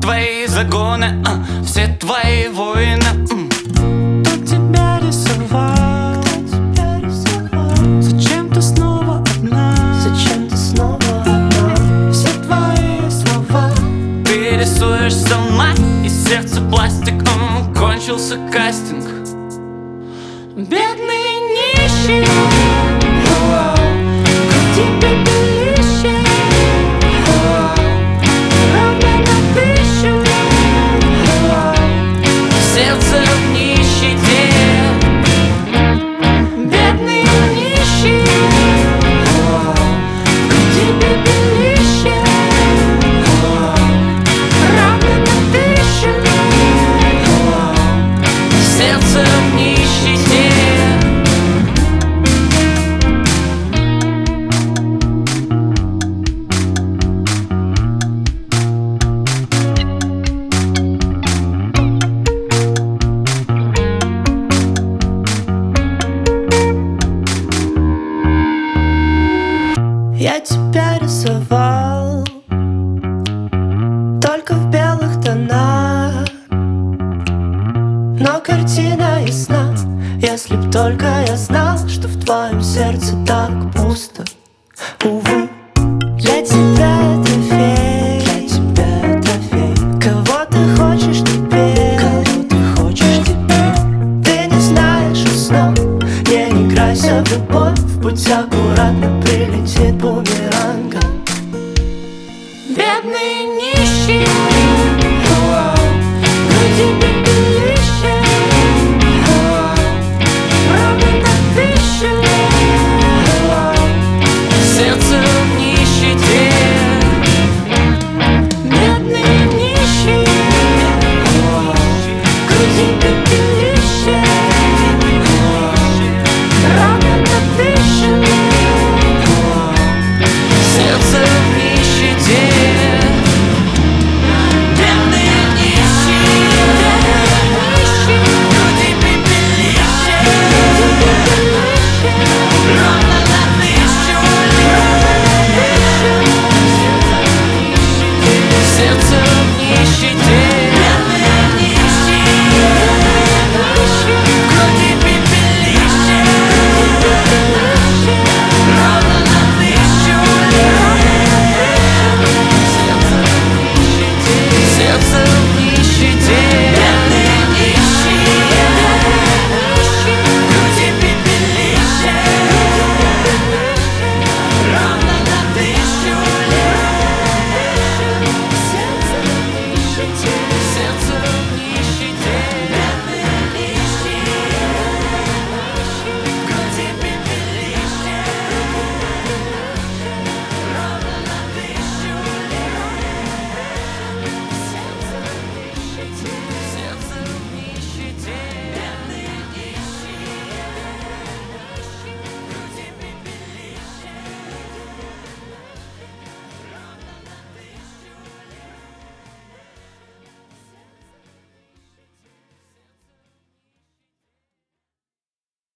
твои загоны, все твои воины. Кто тебя рисовал? Зачем ты снова одна? Зачем ты снова одна? Все твои слова. Ты рисуешь сама, и сердце пластик. Кончился кастинг. Бедный нищий, груди пепелище, ровно на 1000. Сердце в нищете. Бедный нищий, груди пепелище, ровно на 1000. Сердце в нищете. Я тебя рисовал только в белых тонах, но картина ясна. Если б только я знал, что в твоем сердце так пусто. Увы, для тебя трофей, для тебя трофей. Кого ты хочешь теперь? Кого ты хочешь теперь? Ты не знаешь снов, не играйся в любовь. Будь аккуратна, прилетит бумерангом. Бедный нищий.